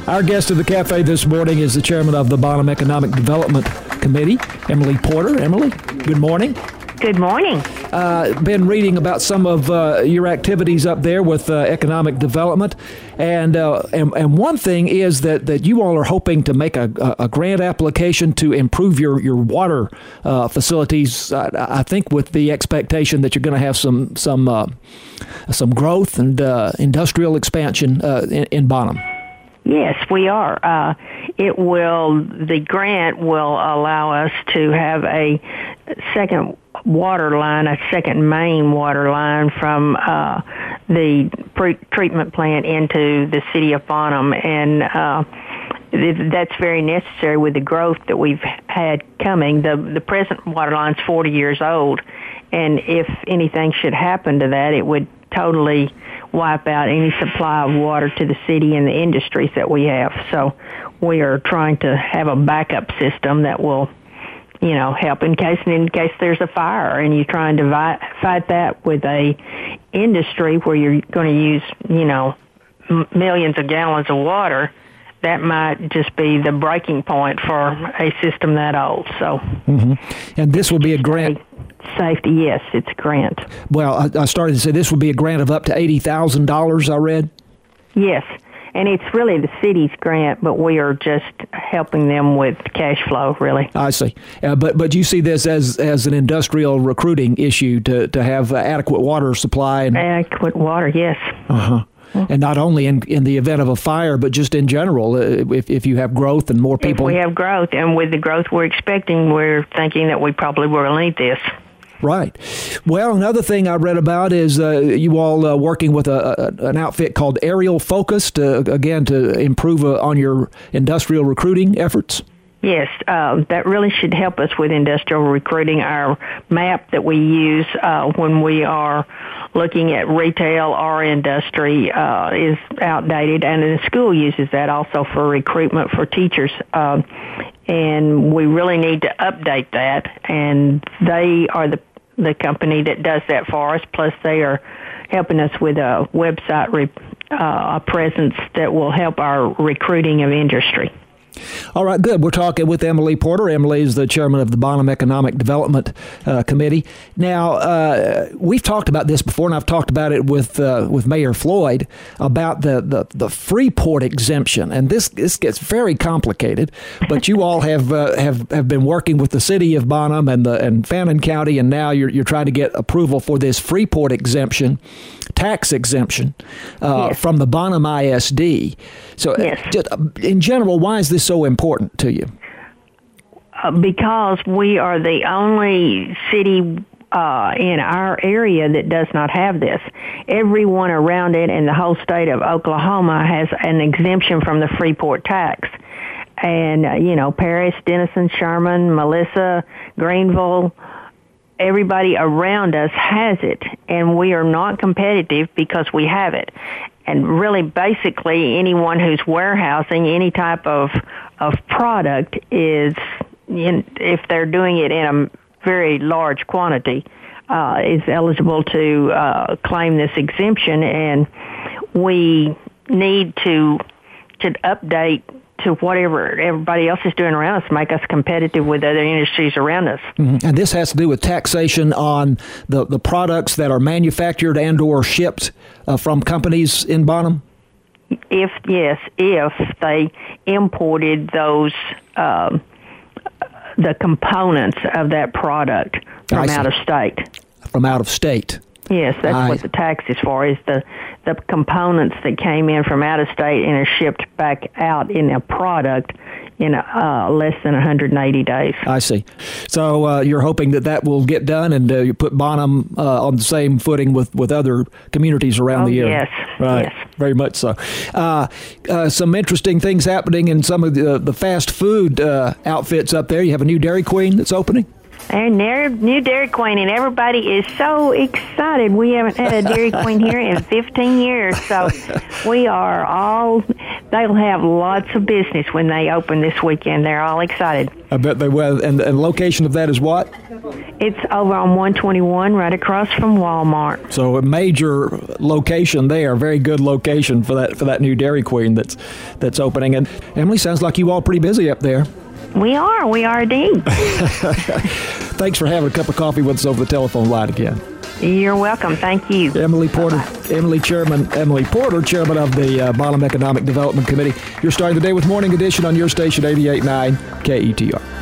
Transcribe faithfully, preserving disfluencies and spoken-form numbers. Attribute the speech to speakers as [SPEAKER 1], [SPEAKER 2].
[SPEAKER 1] Our guest at the cafe this morning is the chairman of the Bonham Economic Development Committee, Emily Porter. Emily, good morning.
[SPEAKER 2] Good morning.
[SPEAKER 1] Uh, been reading about some of uh, your activities up there with uh, economic development, and, uh, and and one thing is that, that you all are hoping to make a, a grant application to improve your your water uh, facilities. Uh, I think with the expectation that you're going to have some some uh, some growth and uh, industrial expansion uh, in, in Bonham.
[SPEAKER 2] Yes, we are. Uh, it will. The grant will allow us to have a second water line, a second main water line from uh, the pre- treatment plant into the city of Bonham, and uh, th- that's very necessary with the growth that we've had coming. The the present water line's forty years old, and if anything should happen to that, it would totally wipe out any supply of water to the city and the industries that we have. So we are trying to have a backup system that will, you know, help in case in case there's a fire and you're trying to vi- fight that with a industry where you're going to use, you know, m- millions of gallons of water. That might just be the breaking point for a system that old. So,
[SPEAKER 1] mm-hmm. And this will be a grant.
[SPEAKER 2] Safety, yes, it's a grant.
[SPEAKER 1] Well, I, I started to say this would be a grant of up to eighty thousand dollars, I read.
[SPEAKER 2] Yes, and it's really the city's grant, but we are just helping them with cash flow, really.
[SPEAKER 1] I see. Uh, but but you see this as as an industrial recruiting issue to, to have uh, adequate water supply? And
[SPEAKER 2] adequate water, yes.
[SPEAKER 1] Uh-huh. And not only in in the event of a fire, but just in general, uh, if if you have growth and more people.
[SPEAKER 2] If we have growth, and with the growth we're expecting, we're thinking that we probably will need this.
[SPEAKER 1] Right. Well, another thing I read about is uh, you all uh, working with a, a, an outfit called Aerial Focus, to, again, to improve uh, on your industrial recruiting efforts.
[SPEAKER 2] Yes, uh, that really should help us with industrial recruiting. Our map that we use uh, when we are looking at retail or industry uh, is outdated, and the school uses that also for recruitment for teachers. Uh, and we really need to update that, and they are the the company that does that for us, plus they are helping us with a website re- uh, presence that will help our recruiting of industry.
[SPEAKER 1] All right, good. We're talking with Emily Porter. Emily is the chairman of the Bonham Economic Development uh, Committee. Now, uh, we've talked about this before, and I've talked about it with uh, with Mayor Floyd about the, the, the Freeport exemption. And this this gets very complicated, but you all have uh, have have been working with the city of Bonham and the and Fannin County, and now you're you're trying to get approval for this Freeport exemption, tax exemption uh,
[SPEAKER 2] yes.
[SPEAKER 1] from the Bonham I S D. So,
[SPEAKER 2] yes.
[SPEAKER 1] just, in general, why is this so important to you?
[SPEAKER 2] Uh, because we are the only city uh, in our area that does not have this. Everyone around it in the whole state of Oklahoma has an exemption from the Freeport tax. And, uh, you know, Paris, Denison, Sherman, Melissa, Greenville, everybody around us has it, and we are not competitive because we have it. And really, basically, anyone who's warehousing any type of of product is, in, if they're doing it in a very large quantity, uh, is eligible to uh, claim this exemption. And we need to to update to whatever everybody else is doing around us, make us competitive with other industries around us.
[SPEAKER 1] Mm-hmm. And this has to do with taxation on the, the products that are manufactured and or shipped uh, from companies in Bonham?
[SPEAKER 2] If, yes, if they imported those, um, the components of that product from out of state.
[SPEAKER 1] From out of state.
[SPEAKER 2] Yes, that's
[SPEAKER 1] I,
[SPEAKER 2] what the tax is for, is the, the components that came in from out of state and are shipped back out in a product in uh, less than one hundred eighty days.
[SPEAKER 1] I see. So uh, you're hoping that that will get done and uh, you put Bonham uh, on the same footing with, with other communities around
[SPEAKER 2] oh,
[SPEAKER 1] the area.
[SPEAKER 2] Yes,
[SPEAKER 1] right.
[SPEAKER 2] yes.
[SPEAKER 1] Very much so. Uh, uh, some interesting things happening in some of the, the fast food uh, outfits up there. You have a new Dairy Queen that's opening?
[SPEAKER 2] And new Dairy Queen, and everybody is so excited. We haven't had a Dairy Queen here in fifteen years, so we are all They'll have lots of business when they open this weekend. They're all excited.
[SPEAKER 1] I bet they will. And the location of that is what?
[SPEAKER 2] It's over on one twenty-one, right across from Walmart.
[SPEAKER 1] So a major location there, very good location for that for that new Dairy Queen that's that's opening. And Emily, sounds like you all pretty busy up there.
[SPEAKER 2] We are. We are indeed.
[SPEAKER 1] Thanks for having a cup of coffee with us over the telephone line again.
[SPEAKER 2] You're welcome. Thank you.
[SPEAKER 1] Emily Porter, Bye-bye. Emily Chairman, Emily Porter, Chairman of the uh, Bonham Economic Development Committee. You're starting the day with Morning Edition on your station, eighty-eight point nine K E T R.